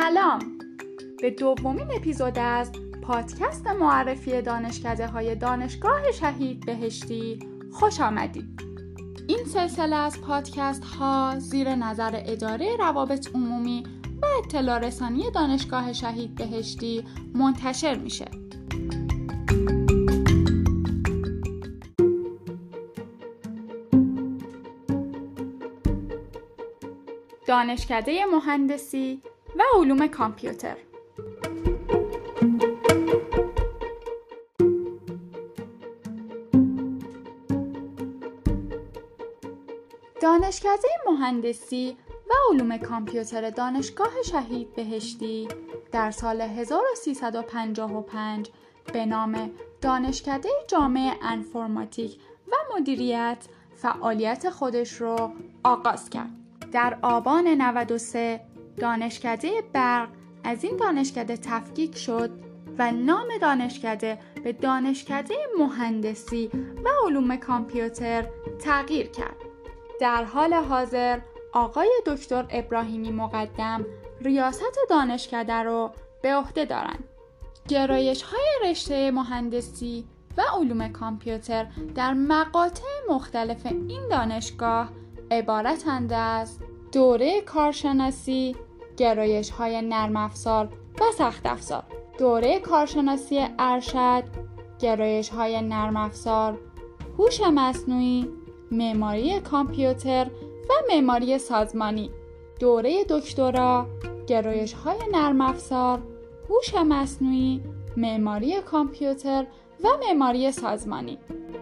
سلام، به دومین اپیزود از پادکست معرفی دانشکده‌های دانشگاه شهید بهشتی خوش آمدید. این سلسله از پادکست ها زیر نظر اداره روابط عمومی و اطلاع رسانی دانشگاه شهید بهشتی منتشر میشه. دانشکده مهندسی و علوم کامپیوتر. دانشکده مهندسی و علوم کامپیوتر دانشگاه شهید بهشتی در سال 1355 به نام دانشکده جامع انفرماتیک و مدیریت فعالیت خودش رو آغاز کرد. در آبان 93 دانشکده برق از این دانشکده تفکیک شد و نام دانشکده به دانشکده مهندسی و علوم کامپیوتر تغییر کرد. در حال حاضر آقای دکتر ابراهیمی مقدم ریاست دانشکده رو به عهده دارند. گرایش‌های رشته مهندسی و علوم کامپیوتر در مقاطع مختلف این دانشگاه عبارتند از دوره کارشناسی، گرایش‌های نرم افزار و سخت افزار، دوره کارشناسی ارشد، گرایش‌های نرم افزار، هوش مصنوعی، معماری کامپیوتر و معماری سازمانی، دوره دکترا، گرایش‌های نرم افزار، هوش مصنوعی، معماری کامپیوتر و معماری سازمانی.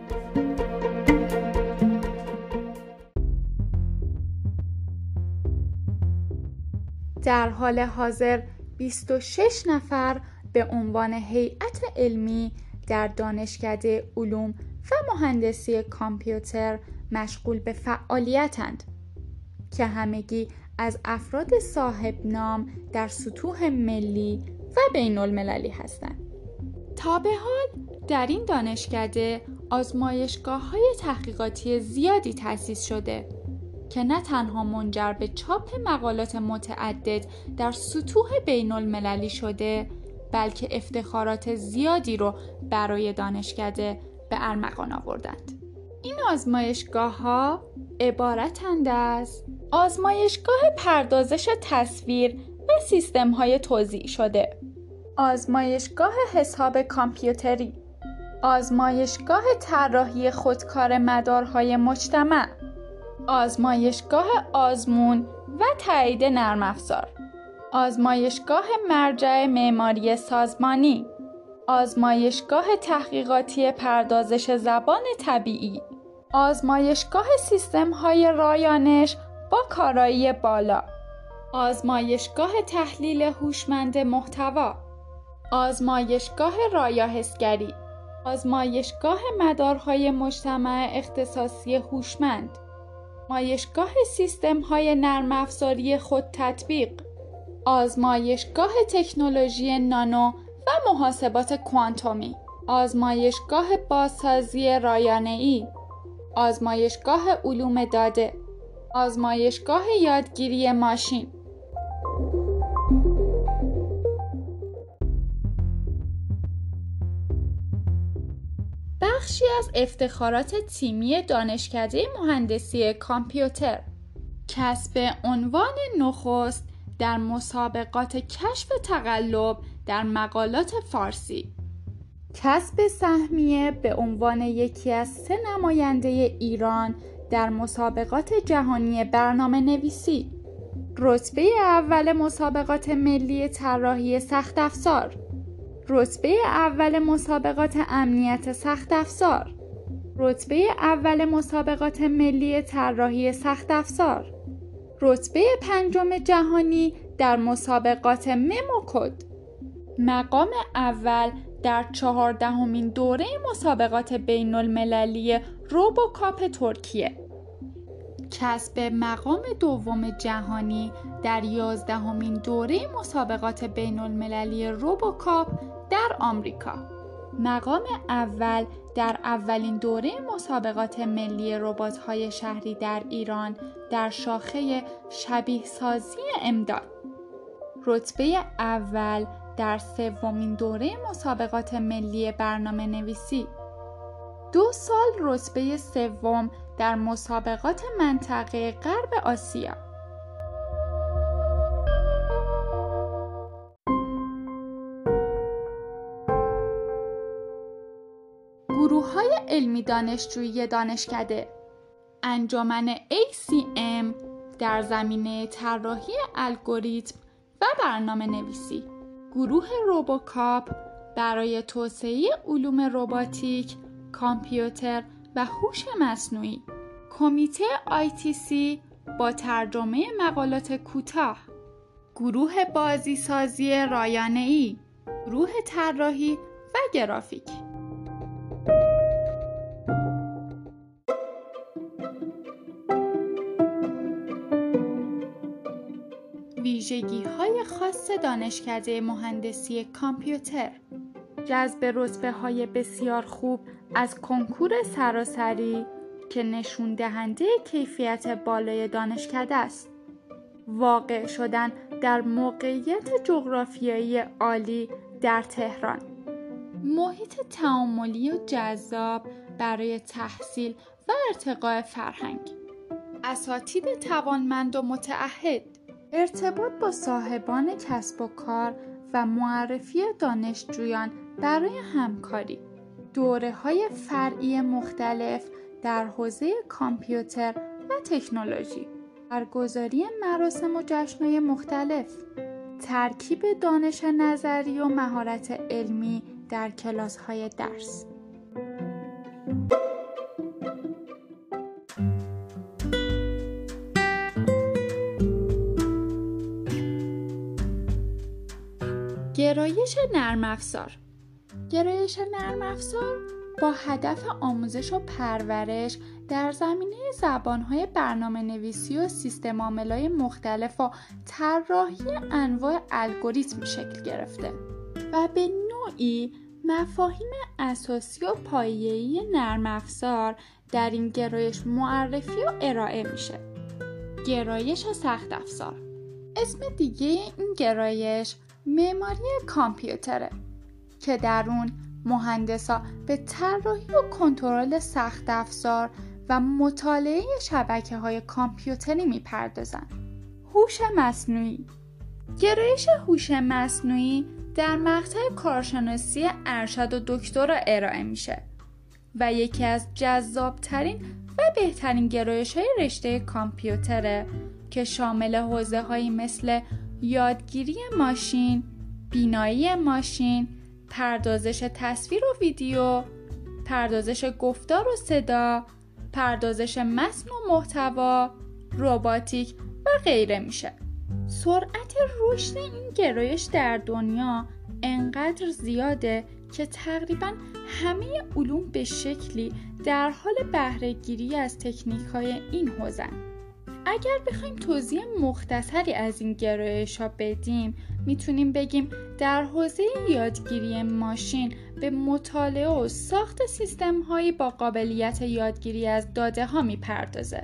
در حال حاضر 26 نفر به عنوان هیئت علمی در دانشکده علوم و مهندسی کامپیوتر مشغول به فعالیتند که همگی از افراد صاحب نام در سطوح ملی و بین المللی هستند. تا به حال در این دانشکده آزمایشگاه‌های تحقیقاتی زیادی تأسیس شده که نه تنها منجر به چاپ مقالات متعدد در سطوح بین المللی شده، بلکه افتخارات زیادی رو برای دانشکده به ارمغان آوردند. این آزمایشگاه‌ها عبارتند از آزمایشگاه پردازش تصویر و سیستم‌های توزیع شده، آزمایشگاه حساب کامپیوتری، آزمایشگاه طراحی خودکار مدارهای مجتمع، آزمایشگاه آزمون و تایید نرم افزار، آزمایشگاه مرجع معماری سازمانی، آزمایشگاه تحقیقاتی پردازش زبان طبیعی، آزمایشگاه سیستم‌های رایانش با کارایی بالا، آزمایشگاه تحلیل هوشمند محتوا، آزمایشگاه رایاحسگری، آزمایشگاه مدارهای مجتمع اختصاصی هوشمند، آزمایشگاه سیستم‌های نرم افزاری خود تطبیق، آزمایشگاه تکنولوژی نانو و محاسبات کوانتومی، آزمایشگاه بازسازی رایانه‌ای، آزمایشگاه علوم داده، آزمایشگاه یادگیری ماشین. بخشی از افتخارات تیمی دانشکده مهندسی کامپیوتر: کسب عنوان نخست در مسابقات کشف تقلب در مقالات فارسی، کسب سهمیه به عنوان یکی از 3 نماینده ایران در مسابقات جهانی برنامه نویسی، رتبه اول مسابقات ملی طراحی سخت افزار، رتبه اول مسابقات امنیت سخت افزار، رتبه اول مسابقات ملی طراحی سخت افزار، رتبه 5 جهانی در مسابقات مموکد، مقام اول در 14مین دوره مسابقات بین المللی روبوکاپ ترکیه، کسب مقام 2 جهانی در 11مین دوره مسابقات بین المللی روبوکاپ در آمریکا، مقام اول در اولین دوره مسابقات ملی ربات‌های شهری در ایران در شاخه شبیه سازی امداد، رتبه اول در 3مین دوره مسابقات ملی برنامه نویسی. 2 سال رتبه 3 در مسابقات منطقه غرب آسیا. گروه‌های علمی دانشجویی دانشکده: انجمن ACM در زمینه طراحی الگوریتم و برنامه نویسی، گروه روبوکاپ برای توسعه علوم رباتیک، کامپیوتر و هوش مصنوعی، کمیته ITC با ترجمه مقالات کوتاه، گروه بازیسازی رایانه‌ای، گروه طراحی و گرافیک. ویژگی‌های خاص دانشکده مهندسی کامپیوتر: جذب رتبه‌های بسیار خوب از کنکور سراسری که نشون دهنده کیفیت بالای دانشکده است. واقع شدن در موقعیت جغرافیایی عالی در تهران. محیط تعاملی و جذاب برای تحصیل و ارتقاء فرهنگ. اساتید توانمند و متعهد. ارتباط با صاحبان کسب و کار و معرفی دانشجویان برای همکاری. دوره‌های فرعی مختلف در حوزه کامپیوتر و تکنولوژی. برگزاری مراسم و جشن‌های مختلف. ترکیب دانش نظری و مهارت علمی در کلاس‌های درس. گرایش نرم افزار. گرایش نرم افزار با هدف آموزش و پرورش در زمینه زبان‌های برنامه‌نویسی و سیستم عامل‌های مختلف و طراحی انواع الگوریتم شکل گرفته و به نوعی مفاهیم اساسی و پایه‌ای نرم افزار در این گرایش معرفی و ارائه میشه. گرایش سخت افزار. اسم دیگه این گرایش معماری کامپیوتره که در اون مهندسا به طراحی و کنترل سخت افزار و مطالعه شبکه‌های کامپیوتری میپردازن. هوش مصنوعی. گرایش هوش مصنوعی در مقطع کارشناسی ارشد و دکترا ارائه میشه و یکی از جذابترین و بهترین گرایش‌های رشته کامپیوتره که شامل حوزه‌هایی مثل یادگیری ماشین، بینایی ماشین، پردازش تصویر و ویدیو، پردازش گفتار و صدا، پردازش متن و محتوا، رباتیک و غیره میشه. سرعت رشد این گرایش در دنیا انقدر زیاده که تقریباً همه علوم به شکلی در حال بهره‌گیری از تکنیک‌های این حوزه‌اند. اگر بخوایم توضیح مختصری از این گرایش‌ها بدیم، میتونیم بگیم در حوزه یادگیری ماشین به مطالعه و ساخت سیستم‌هایی با قابلیت یادگیری از داده‌ها میپردازه.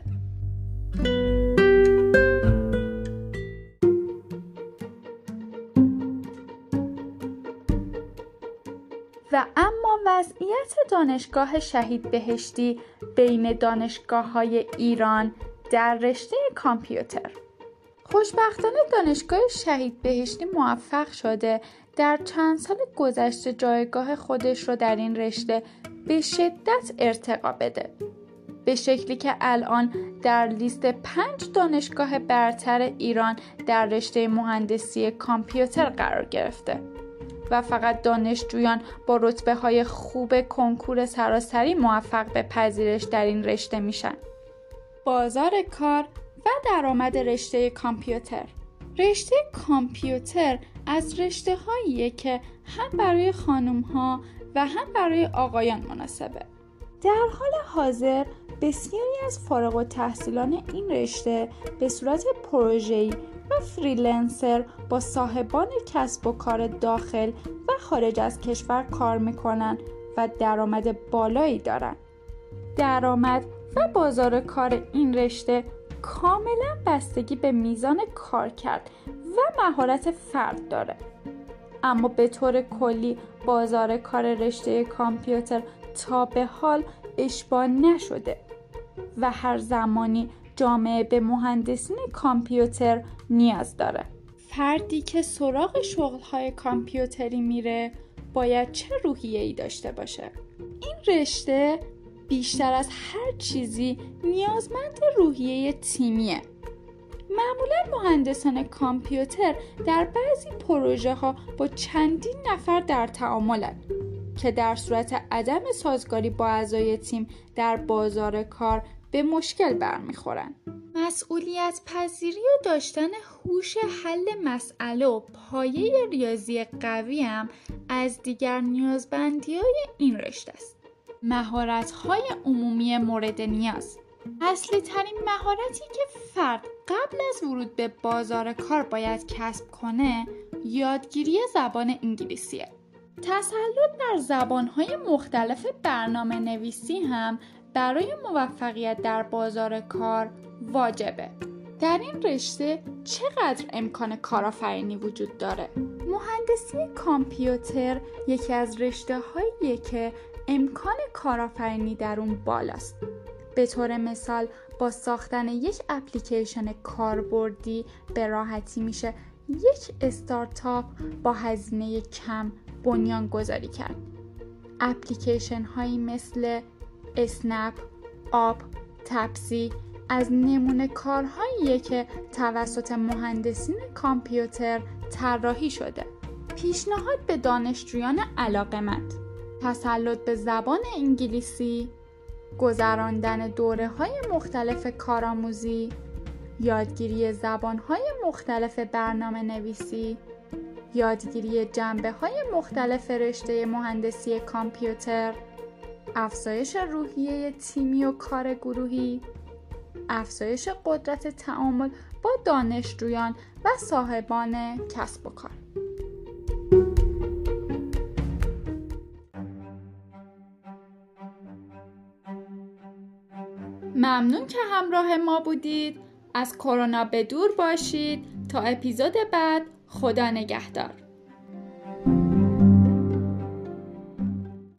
و اما وضعیت دانشگاه شهید بهشتی بین دانشگاه‌های ایران در رشته کامپیوتر. خوشبختانه دانشگاه شهید بهشتی موفق شده در چند سال گذشته جایگاه خودش رو در این رشته به شدت ارتقا بده، به شکلی که الان در لیست 5 دانشگاه برتر ایران در رشته مهندسی کامپیوتر قرار گرفته و فقط دانشجویان با رتبه‌های خوب کنکور سراسری موفق به پذیرش در این رشته میشن. بازار کار و درآمد رشته کامپیوتر. رشته کامپیوتر از رشته‌هاییه که هم برای خانم‌ها و هم برای آقایان مناسبه. در حال حاضر بسیاری از فارغ التحصیلان این رشته به صورت پروژه‌ای و فریلنسر با صاحبان کسب و کار داخل و خارج از کشور کار میکنن و درآمد بالایی دارن. درآمد و بازار کار این رشته کاملا بستگی به میزان کارکرد و مهارت فرد داره. اما به طور کلی بازار کار رشته کامپیوتر تا به حال اشباع نشده و هر زمانی جامعه به مهندسین کامپیوتر نیاز داره. فردی که سراغ شغل‌های کامپیوتری میره باید چه روحیه‌ای داشته باشه؟ این رشته بیشتر از هر چیزی نیازمند روحیه تیمیه. معمولاً مهندسان کامپیوتر در بعضی پروژه ها با چندین نفر در تعاملن که در صورت عدم سازگاری با اعضای تیم در بازار کار به مشکل برمیخورن. مسئولیت پذیری و داشتن هوش حل مسئله و پایه ریاضی قوی هم از دیگر نیازمندی‌های این رشته است. مهارت‌های عمومی مورد نیاز. اصلی ترین مهارتی که فرد قبل از ورود به بازار کار باید کسب کنه یادگیری زبان انگلیسیه. تسلط بر زبان‌های مختلف برنامه نویسی هم برای موفقیت در بازار کار واجبه. در این رشته چقدر امکان کارآفرینی وجود داره؟ مهندسی کامپیوتر یکی از رشته‌هاییه که امکان کارآفرینی در اون بالاست. به طور مثال با ساختن یک اپلیکیشن کاربردی به راحتی میشه یک استارتاپ با هزینه کم بنیان گذاری کرد. اپلیکیشن هایی مثل اسنپ، آپ، تپسی از نمونه کارهاییه که توسط مهندسین کامپیوتر طراحی شده. پیشنهاد به دانشجویان علاقه‌مند: تسلط به زبان انگلیسی، گذراندن دوره‌های مختلف کارآموزی، یادگیری زبان‌های مختلف برنامه نویسی، یادگیری جنبه‌های مختلف رشته مهندسی کامپیوتر، افزایش روحیه تیمی و کار گروهی، افزایش قدرت تعامل با دانشجویان و صاحبان کسب و کار. ممنون که همراه ما بودید. از کرونا به دور باشید. تا اپیزود بعد، خدا نگهدار.